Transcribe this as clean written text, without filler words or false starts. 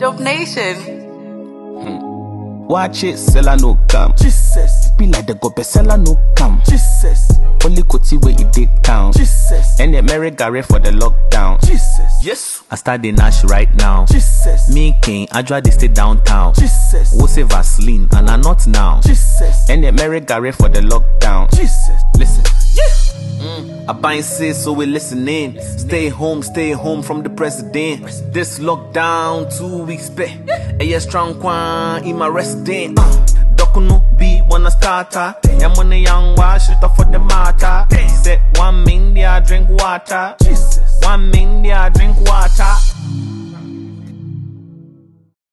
Dub Nation. Watch it, seller no come. Jesus. Be like the go seller no come. Jesus. Only Koti where it did count. Jesus. And the Mary Gary for the lockdown. Jesus. Yes. I start the Nash right now. Jesus. Me King, I try to stay downtown. Jesus. We'll say Vaseline, and I'm not now. Jesus. And the Mary Gary for the lockdown. Jesus. Listen. I bind say so we listening. Stay home from the president. This lockdown 2 weeks pay. A strong quan in my resident. Dokuno be wanna starter. I'm on a young wash it for the matter. Say 1 minute I drink water. Jesus. 1 minute I drink water.